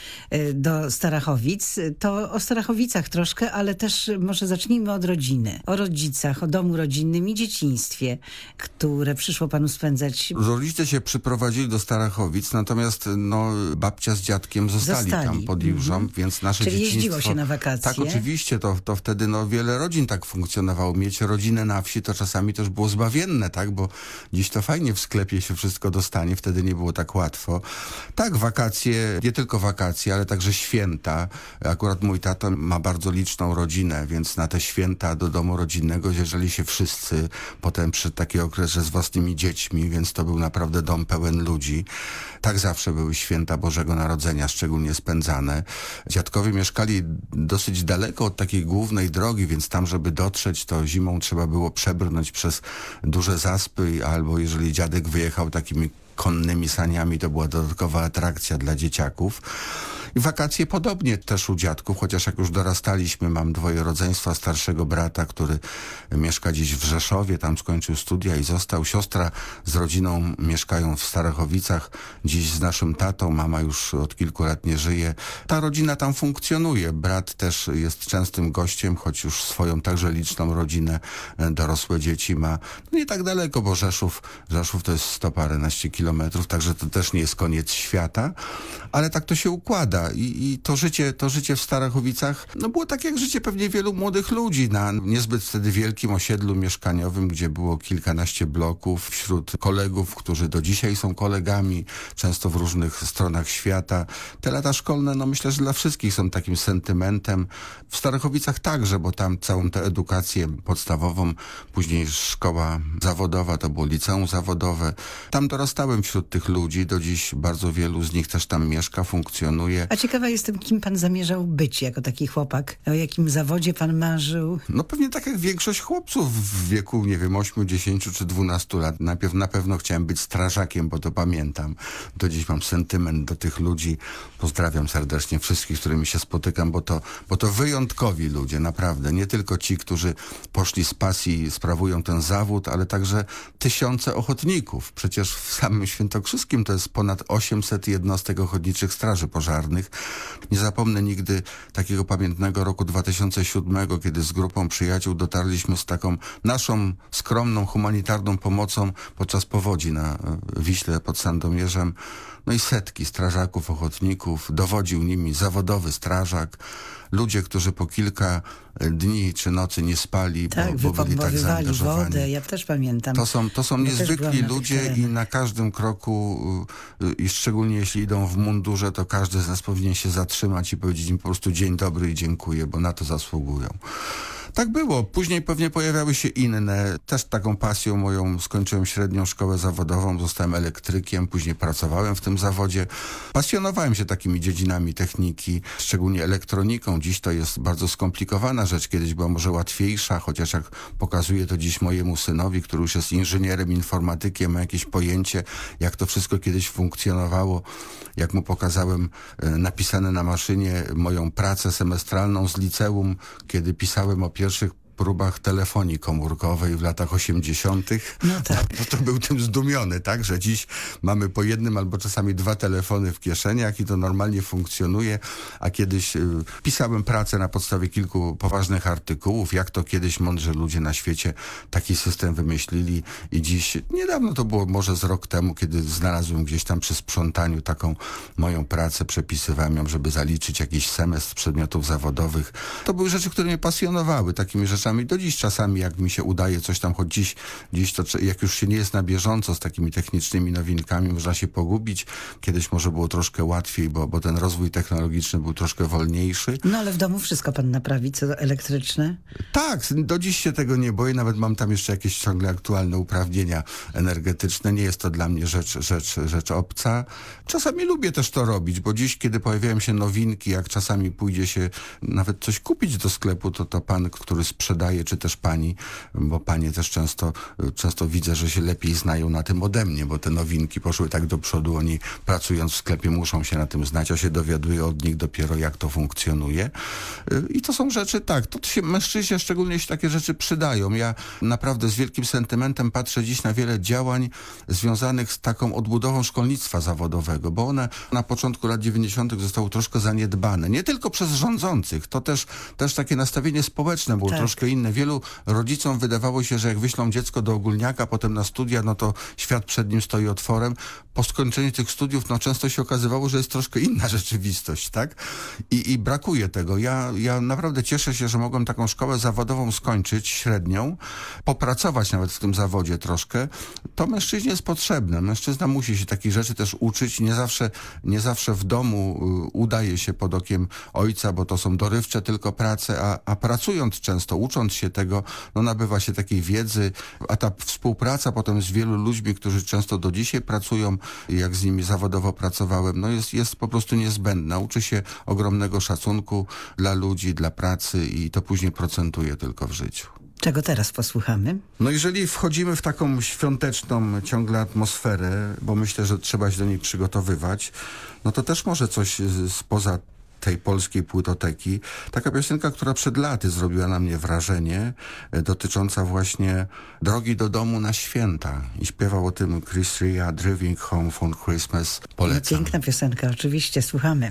do Starachowic, to o Starachowicach troszkę, ale też może zacznijmy od rodziny. O rodzicach, o domu rodzinnym i dzieciństwie, które przyszło Panu spędzać. Rodzice się przyprowadzili do Starachowic, natomiast no, babcia z dziadkiem zostali, zostali. tam pod Jurzą, mm-hmm. więc nasze Czyli dzieciństwo... jeździło się na wakacje? Tak, oczywiście. To, to wtedy no, wiele rodzin tak funkcjonowało. Mieć rodzinę na wsi to czasami też było zbawienne, tak? Bo dziś to fajnie w sklepie się wszystko dostanie. Wtedy nie było tak łatwo. Tak, wakacje, nie tylko wakacje, ale także święta. Akurat mój tato ma bardzo liczną rodzinę, więc na te święta do domu rodzinnego zjeżdżali się wszyscy. Potem przy taki okres, że z własnymi dziećmi, więc to był naprawdę dom pełen ludzi. Tak zawsze były święta Bożego Narodzenia, szczególnie spędzane. Dziadkowie mieszkali dosyć daleko od takiej głównej drogi, więc tam, żeby dotrzeć, to zimą trzeba było przebrnąć przez duże zaspy, albo jeżeli dziadek wyjechał takimi konnymi saniami, to była dodatkowa atrakcja dla dzieciaków. I wakacje podobnie też u dziadków, chociaż jak już dorastaliśmy, mam dwoje rodzeństwa, starszego brata, który mieszka dziś w Rzeszowie, tam skończył studia i został. Siostra z rodziną mieszkają w Starachowicach, dziś z naszym tatą, mama już od kilku lat nie żyje. Ta rodzina tam funkcjonuje. Brat też jest częstym gościem, choć już swoją także liczną rodzinę, dorosłe dzieci ma. No nie tak daleko, bo Rzeszów, Rzeszów to jest sto paręnaście kilometrów, także to też nie jest koniec świata, ale tak to się układa. I, i to życie, to życie w Starachowicach, no było tak jak życie pewnie wielu młodych ludzi na niezbyt wtedy wielkim osiedlu mieszkaniowym, gdzie było kilkanaście bloków, wśród kolegów, którzy do dzisiaj są kolegami, często w różnych stronach świata. Te lata szkolne, no myślę, że dla wszystkich są takim sentymentem. W Starachowicach także, bo tam całą tę edukację podstawową, później szkoła zawodowa, to było liceum zawodowe. Tam dorastałem wśród tych ludzi, do dziś bardzo wielu z nich też tam mieszka, funkcjonuje. A ciekawa jestem, kim pan zamierzał być jako taki chłopak? O jakim zawodzie pan marzył? No pewnie tak jak większość chłopców w wieku, nie wiem, ośmiu, dziesięciu czy dwunastu lat. Najpierw na pewno chciałem być strażakiem, bo to pamiętam. Do dziś mam sentyment do tych ludzi. Pozdrawiam serdecznie wszystkich, z którymi się spotykam, bo to, bo to wyjątkowi ludzie, naprawdę. Nie tylko ci, którzy poszli z pasji i sprawują ten zawód, ale także tysiące ochotników. Przecież w samym Świętokrzyskim to jest ponad osiemset jednostek ochotniczych straży pożarnych. Nie zapomnę nigdy takiego pamiętnego roku dwa tysiące siódmego, kiedy z grupą przyjaciół dotarliśmy z taką naszą skromną, humanitarną pomocą podczas powodzi na Wiśle pod Sandomierzem. No i setki strażaków, ochotników, dowodził nimi zawodowy strażak, ludzie, którzy po kilka dni czy nocy nie spali, tak, bo, bo byli tak zaangażowani. Wodę, ja też pamiętam. To są, to są ja niezwykli ludzie i na każdym kroku, i szczególnie jeśli idą w mundurze, to każdy z nas powinien się zatrzymać i powiedzieć im po prostu dzień dobry i dziękuję, bo na to zasługują. Tak było. Później pewnie pojawiały się inne. Też taką pasją moją skończyłem średnią szkołę zawodową, zostałem elektrykiem, później pracowałem w tym zawodzie. Pasjonowałem się takimi dziedzinami techniki, szczególnie elektroniką. Dziś to jest bardzo skomplikowana rzecz. Kiedyś była może łatwiejsza, chociaż jak pokazuję to dziś mojemu synowi, który już jest inżynierem, informatykiem, ma jakieś pojęcie, jak to wszystko kiedyś funkcjonowało. Jak mu pokazałem e, napisane na maszynie moją pracę semestralną z liceum, kiedy pisałem o pierwszych próbach telefonii komórkowej w latach osiemdziesiątych. No tak. No to był tym zdumiony, tak, że dziś mamy po jednym albo czasami dwa telefony w kieszeniach i to normalnie funkcjonuje, a kiedyś y, pisałem pracę na podstawie kilku poważnych artykułów, jak to kiedyś mądrzy ludzie na świecie taki system wymyślili i dziś, niedawno to było może z rok temu, kiedy znalazłem gdzieś tam przy sprzątaniu taką moją pracę, przepisywałem ją, żeby zaliczyć jakiś semestr przedmiotów zawodowych. To były rzeczy, które mnie pasjonowały, takimi rzeczami. Do dziś czasami, jak mi się udaje coś tam, choć dziś, dziś to, jak już się nie jest na bieżąco z takimi technicznymi nowinkami, można się pogubić. Kiedyś może było troszkę łatwiej, bo, bo ten rozwój technologiczny był troszkę wolniejszy. No ale w domu wszystko pan naprawi, co elektryczne? Tak, do dziś się tego nie boję. Nawet mam tam jeszcze jakieś ciągle aktualne uprawnienia energetyczne. Nie jest to dla mnie rzecz, rzecz, rzecz obca. Czasami lubię też to robić, bo dziś, kiedy pojawiają się nowinki, jak czasami pójdzie się nawet coś kupić do sklepu, to to pan, który sprzeda sprzedaje, czy też pani, bo panie też często, często widzę, że się lepiej znają na tym ode mnie, bo te nowinki poszły tak do przodu, oni pracując w sklepie muszą się na tym znać, a się dowiaduję od nich dopiero, jak to funkcjonuje. I to są rzeczy, tak, to się mężczyźnie szczególnie się takie rzeczy przydają. Ja naprawdę z wielkim sentymentem patrzę dziś na wiele działań związanych z taką odbudową szkolnictwa zawodowego, bo one na początku lat dziewięćdziesiątych zostały troszkę zaniedbane. Nie tylko przez rządzących, to też, też takie nastawienie społeczne było tak. troszkę inne. Wielu rodzicom wydawało się, że jak wyślą dziecko do ogólniaka, potem na studia, no to świat przed nim stoi otworem. Po skończeniu tych studiów, no często się okazywało, że jest troszkę inna rzeczywistość, tak? I, i brakuje tego. Ja, ja naprawdę cieszę się, że mogłem taką szkołę zawodową skończyć, średnią, popracować nawet w tym zawodzie troszkę. To mężczyźnie jest potrzebne. Mężczyzna musi się takich rzeczy też uczyć. Nie zawsze, nie zawsze w domu y, udaje się pod okiem ojca, bo to są dorywcze tylko prace, a, a pracując często, ucząc się tego, no nabywa się takiej wiedzy, a ta współpraca potem z wielu ludźmi, którzy często do dzisiaj pracują, jak z nimi zawodowo pracowałem, no jest, jest po prostu niezbędna. Uczy się ogromnego szacunku dla ludzi, dla pracy i to później procentuje tylko w życiu. Czego teraz posłuchamy? No jeżeli wchodzimy w taką świąteczną ciągle atmosferę, bo myślę, że trzeba się do niej przygotowywać, no to też może coś spoza tej polskiej płytoteki. Taka piosenka, która przed laty zrobiła na mnie wrażenie, dotycząca właśnie drogi do domu na święta. I śpiewał o tym Chris Rea, Driving Home for Christmas. Polecam. Piękna piosenka, oczywiście, słuchamy.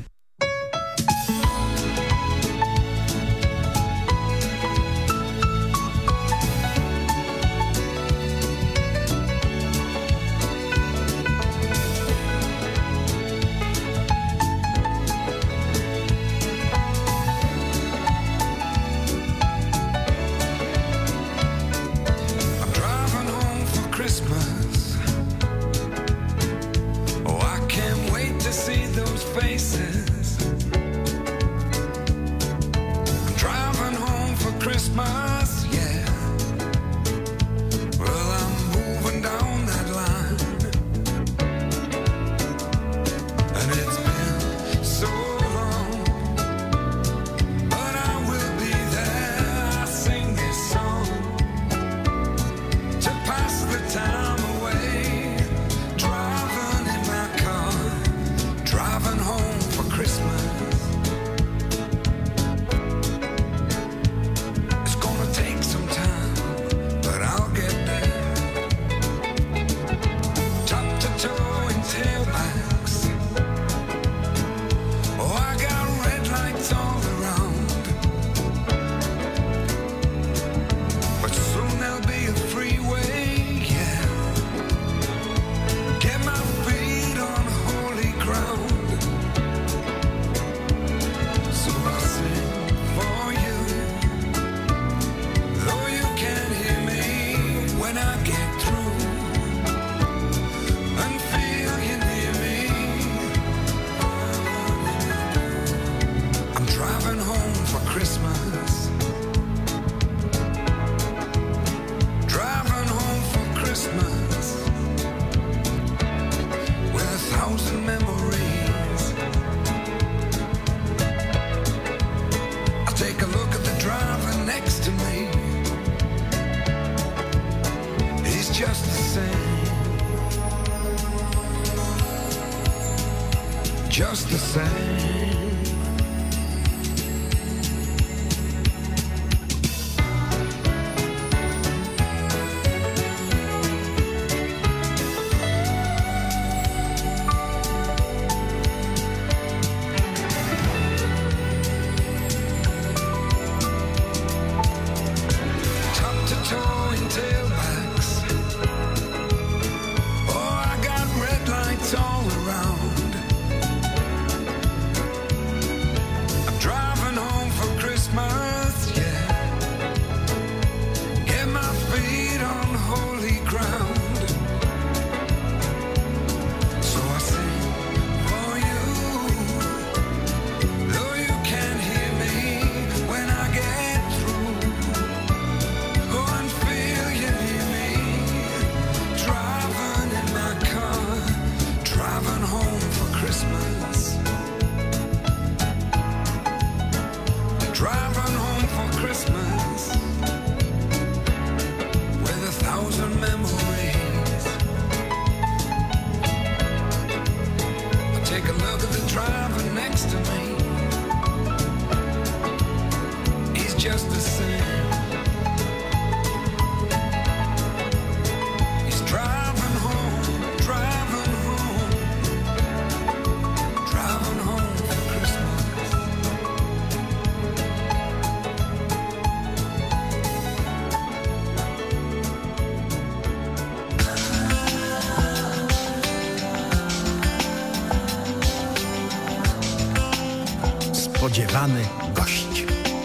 Just the same. niespodziewany gość.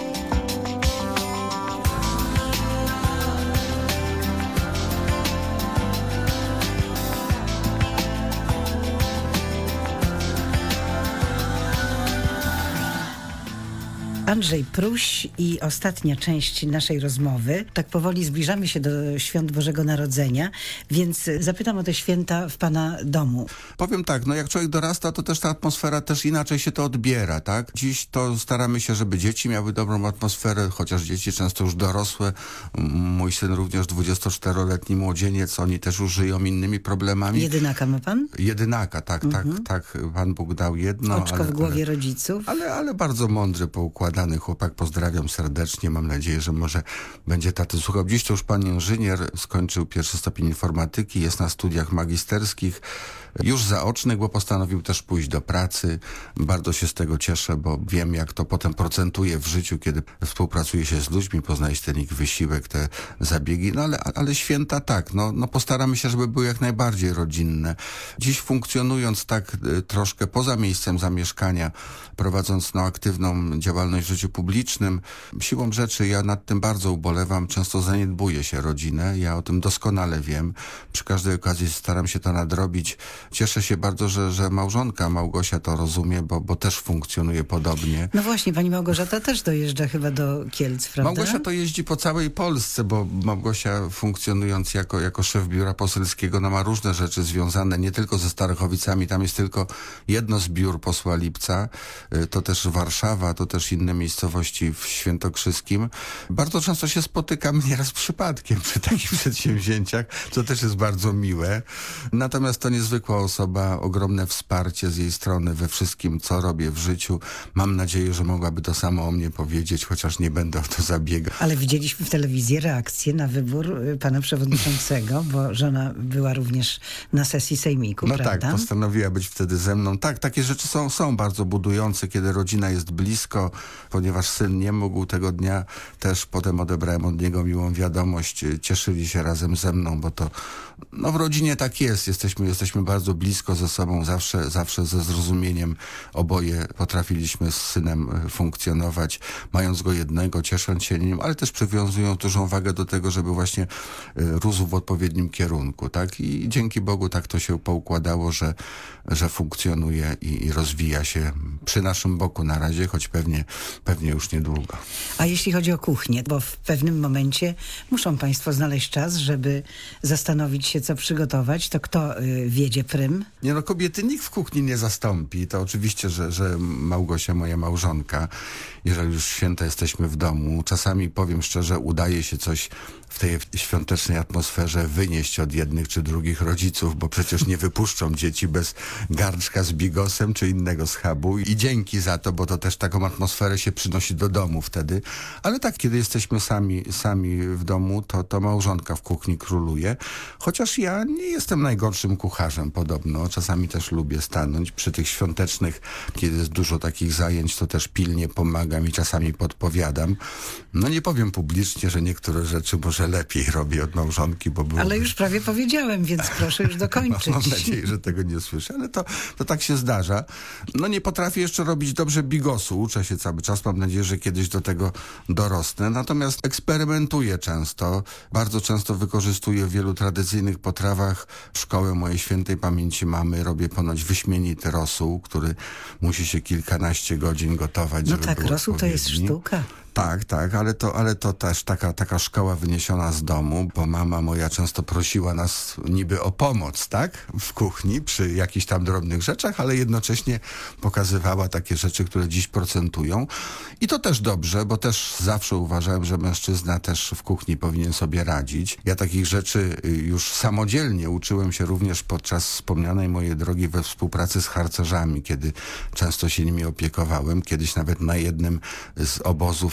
Andrzej Pruś i ostatnia część naszej rozmowy. Tak powoli zbliżamy się do świąt Bożego Narodzenia, więc zapytam o te święta w pana domu. Powiem tak, no jak człowiek dorasta, to też ta atmosfera też inaczej się to odbiera, tak? Dziś to staramy się, żeby dzieci miały dobrą atmosferę, chociaż dzieci często już dorosłe. Mój syn również dwudziestoczteroletni młodzieniec, oni też już żyją innymi problemami. Jedynaka ma pan? Jedynaka, tak, Mhm. tak, tak. Pan Bóg dał jedno. Oczko ale, w głowie ale, rodziców. Ale, ale bardzo mądry, poukładany chłopak. Pozdrawiam serdecznie. Mam nadzieję, że może będzie taty słuchał. Dziś to już pan inżynier, skończył pierwszy stopień informatyki, jest na studiach magisterskich, już zaocznych, bo postanowił też pójść do pracy. Bardzo się z tego cieszę, bo wiem, jak to potem procentuje w życiu, kiedy współpracuje się z ludźmi, poznaje ten ich wysiłek, te zabiegi. No ale, ale święta tak, no, no postaramy się, żeby były jak najbardziej rodzinne. Dziś funkcjonując tak y, troszkę poza miejscem zamieszkania, prowadząc no, aktywną działalność w życiu publicznym, siłą rzeczy ja nad tym bardzo ubolewam. Często zaniedbuje się rodzinę. Ja o tym doskonale wiem. Przy każdej okazji staram się to nadrobić. Cieszę się bardzo, że, że małżonka Małgosia to rozumie, bo, bo też funkcjonuje podobnie. No właśnie, pani Małgorzata też dojeżdża chyba do Kielc, prawda? Małgosia to jeździ po całej Polsce, bo Małgosia funkcjonując jako, jako szef biura poselskiego, no ma różne rzeczy związane, nie tylko ze Starachowicami, tam jest tylko jedno z biur posła Lipca, to też Warszawa, to też inne miejscowości w Świętokrzyskim. Bardzo często się spotykam, nieraz przypadkiem przy takich przedsięwzięciach, co też jest bardzo miłe. Natomiast to niezwykła osoba, ogromne wsparcie z jej strony we wszystkim, co robię w życiu. Mam nadzieję, że mogłaby to samo o mnie powiedzieć, chociaż nie będę o to zabiegał. Ale widzieliśmy w telewizji reakcję na wybór y, pana przewodniczącego, bo żona była również na sesji sejmiku, No prawda? tak, postanowiła być wtedy ze mną. Tak, takie rzeczy są, są bardzo budujące, kiedy rodzina jest blisko, ponieważ syn nie mógł tego dnia, też potem odebrałem od niego miłą wiadomość. Cieszyli się razem ze mną, bo to no w rodzinie tak jest. Jesteśmy, jesteśmy bardzo blisko ze sobą, zawsze, zawsze ze zrozumieniem oboje potrafiliśmy z synem funkcjonować, mając go jednego, ciesząc się nim, ale też przywiązują dużą wagę do tego, żeby właśnie rósł w odpowiednim kierunku, tak? I dzięki Bogu tak to się poukładało, że, że funkcjonuje i, i rozwija się przy naszym boku na razie, choć pewnie, pewnie już niedługo. A jeśli chodzi o kuchnię, bo w pewnym momencie muszą państwo znaleźć czas, żeby zastanowić się, co przygotować, to kto y, wiedzie prym? Nie no, kobiety nikt w kuchni nie zastąpi. To oczywiście, że, że Małgosia, moja małżonka, jeżeli już święta jesteśmy w domu, czasami powiem szczerze, udaje się coś w tej świątecznej atmosferze wynieść od jednych czy drugich rodziców, bo przecież nie wypuszczą dzieci bez garnczka z bigosem czy innego schabu i dzięki za to, bo to też taką atmosferę się przynosi do domu wtedy. Ale tak, kiedy jesteśmy sami, sami w domu, to, to małżonka w kuchni króluje. Chociaż ja nie jestem najgorszym kucharzem podobno. Czasami też lubię stanąć przy tych świątecznych, kiedy jest dużo takich zajęć, to też pilnie pomagam i czasami podpowiadam. No nie powiem publicznie, że niektóre rzeczy może lepiej robię od małżonki, bo było... Ale już prawie powiedziałem, więc proszę już dokończyć. No, mam nadzieję, że tego nie słyszę, ale to, to tak się zdarza. No nie potrafię jeszcze robić dobrze bigosu. Uczę się cały czas. Mam nadzieję, że kiedyś do tego dorosnę. Natomiast eksperymentuję często. Bardzo często wykorzystuję w wielu tradycyjnych potrawach szkołę mojej świętej pamięci mamy. Robię ponoć wyśmienity rosół, który musi się kilkanaście godzin gotować, No żeby tak, był rosół to jest odpowiedni. sztuka. Tak, tak, ale to, ale to też taka, taka szkoła wyniesiona z domu, bo mama moja często prosiła nas niby o pomoc, tak? W kuchni przy jakichś tam drobnych rzeczach, ale jednocześnie pokazywała takie rzeczy, które dziś procentują. I to też dobrze, bo też zawsze uważałem, że mężczyzna też w kuchni powinien sobie radzić. Ja takich rzeczy już samodzielnie uczyłem się również podczas wspomnianej mojej drogi we współpracy z harcerzami, kiedy często się nimi opiekowałem. Kiedyś nawet na jednym z obozów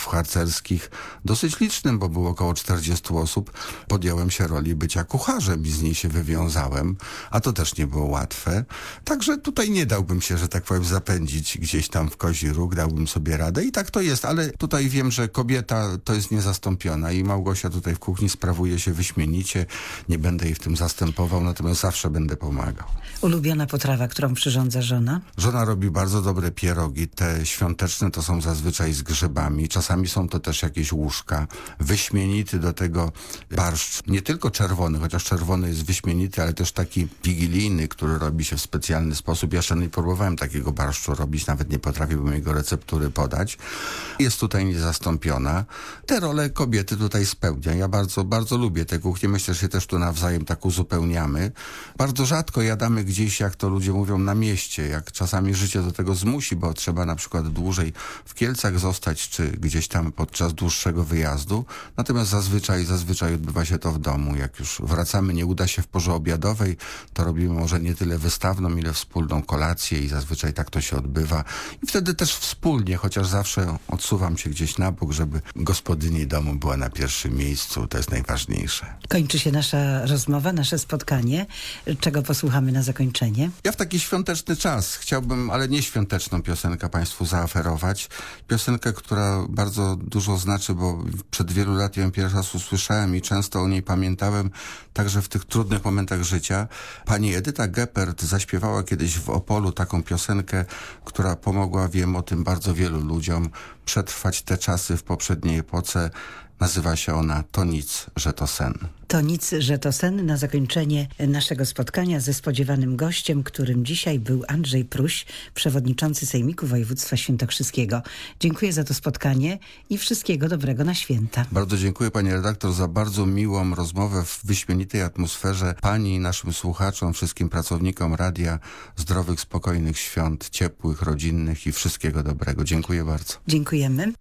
harcerskich, dosyć licznym, bo było około czterdziestu osób, podjąłem się roli bycia kucharzem i z niej się wywiązałem, a to też nie było łatwe. Także tutaj nie dałbym się, że tak powiem, zapędzić gdzieś tam w kozi róg, dałbym sobie radę i tak to jest, ale tutaj wiem, że kobieta to jest niezastąpiona i Małgosia tutaj w kuchni sprawuje się wyśmienicie, nie będę jej w tym zastępował, natomiast zawsze będę pomagał. Ulubiona potrawa, którą przyrządza żona? Żona robi bardzo dobre pierogi, te świąteczne to są zazwyczaj z grzybami, czasami są to też jakieś łóżka, wyśmienity do tego barszcz, nie tylko czerwony, chociaż czerwony jest wyśmienity, ale też taki wigilijny, który robi się w specjalny sposób. Ja jeszcze nie próbowałem takiego barszczu robić, nawet nie potrafiłbym jego receptury podać. Jest tutaj niezastąpiona. Te role kobiety tutaj spełnia. Ja bardzo, bardzo lubię tę kuchnię. Myślę, że się też tu nawzajem tak uzupełniamy. Bardzo rzadko jadamy gdzieś, jak to ludzie mówią, na mieście, jak czasami życie do tego zmusi, bo trzeba na przykład dłużej w Kielcach zostać, czy gdzieś tam podczas dłuższego wyjazdu. Natomiast zazwyczaj, zazwyczaj odbywa się to w domu. Jak już wracamy, nie uda się w porze obiadowej, to robimy może nie tyle wystawną, ile wspólną kolację i zazwyczaj tak to się odbywa. I wtedy też wspólnie, chociaż zawsze odsuwam się gdzieś na bok, żeby gospodyni domu była na pierwszym miejscu. To jest najważniejsze. Kończy się nasza rozmowa, nasze spotkanie. Czego posłuchamy na zakończenie? Ja w taki świąteczny czas chciałbym, ale nie świąteczną piosenkę Państwu zaoferować. Piosenkę, która bardzo dużo znaczy, bo przed wielu lat ją pierwszy raz usłyszałem i często o niej pamiętałem, także w tych trudnych momentach życia. Pani Edyta Geppert zaśpiewała kiedyś w Opolu taką piosenkę, która pomogła, wiem o tym, bardzo wielu ludziom przetrwać te czasy w poprzedniej epoce. Nazywa się ona To nic, że to sen. To nic, że to sen. Na zakończenie naszego spotkania ze spodziewanym gościem, którym dzisiaj był Andrzej Pruś, przewodniczący Sejmiku Województwa Świętokrzyskiego. Dziękuję za to spotkanie i wszystkiego dobrego na święta. Bardzo dziękuję pani redaktor za bardzo miłą rozmowę w wyśmienitej atmosferze. Pani i naszym słuchaczom, wszystkim pracownikom radia zdrowych, spokojnych świąt, ciepłych, rodzinnych i wszystkiego dobrego. Dziękuję bardzo. Dziękujemy.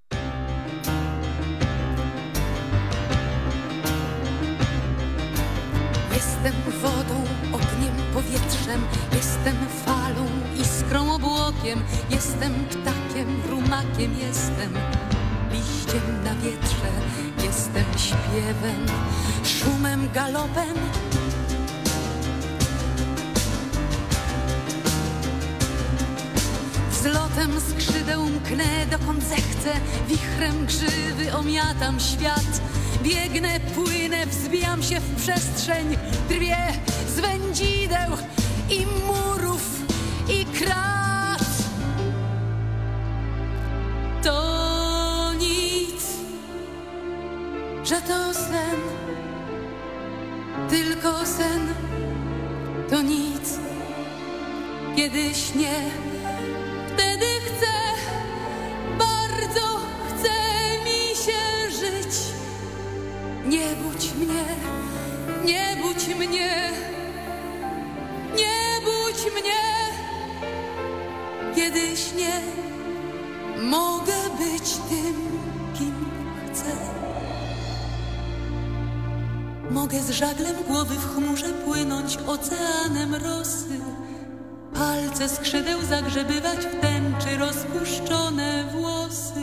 Jestem wodą, ogniem, powietrzem, jestem falą, iskrą, obłokiem, jestem ptakiem, rumakiem, jestem liściem na wietrze, jestem śpiewem, szumem, galopem. Wzlotem skrzydeł mknę dokąd zechcę, wichrem grzywy omiatam świat. Biegnę, płynę, wzbijam się w przestrzeń, drwię z wędzideł i murów i krat. To nic, że to sen, tylko sen. To nic, kiedy śnię, wtedy chcę, bardzo chcę mi się żyć. Nie budź mnie, nie budź mnie, nie budź mnie, kiedy śnię, mogę być tym, kim chcę. Mogę z żaglem głowy w chmurze płynąć oceanem rosy, palce skrzydeł zagrzebywać w tęczy rozpuszczone włosy.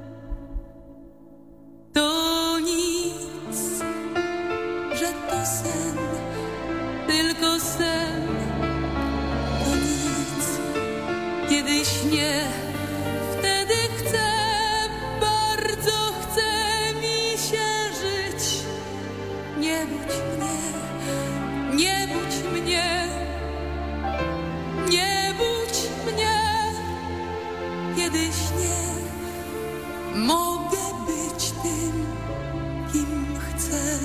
To nic, że to sen, tylko sen. To nic, kiedy śnię, wtedy chcę, bardzo chcę mi się żyć. Nie budź mnie, nie budź mnie, nie budź mnie, kiedy śnię, mogę być tym, kim chcę.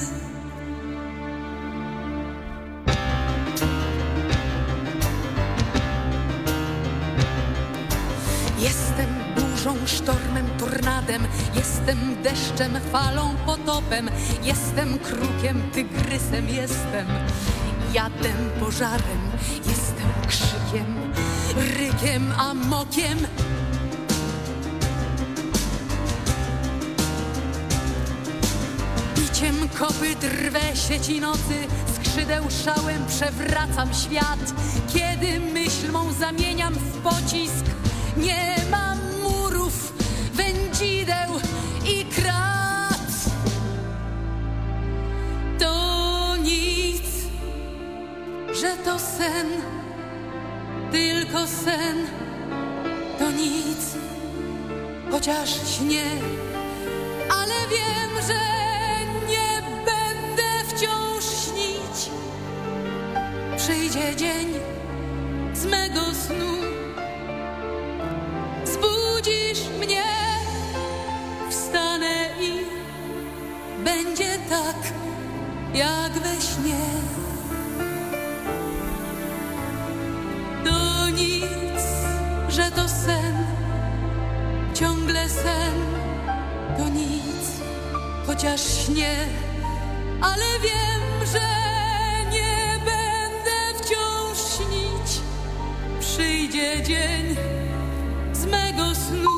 Jestem burzą, sztormem, tornadem, jestem deszczem, falą, potopem, jestem krukiem, tygrysem, jestem jadem, pożarem, jestem krzykiem, rykiem, amokiem. Biciem kopyt rwę sieci nocy, skrzydeł szałem przewracam świat. Kiedy myśl mą zamieniam w pocisk, nie mam murów, wędzideł że to sen, tylko sen, to nic, chociaż śnie, ale wiem, że nie będę wciąż śnić. Przyjdzie dzień z mego snu, zbudzisz mnie, wstanę i będzie tak, jak we śnie. To nic, że to sen, ciągle sen, to nic, chociaż śnie, ale wiem, że nie będę wciąż śnić. Przyjdzie dzień z mego snu.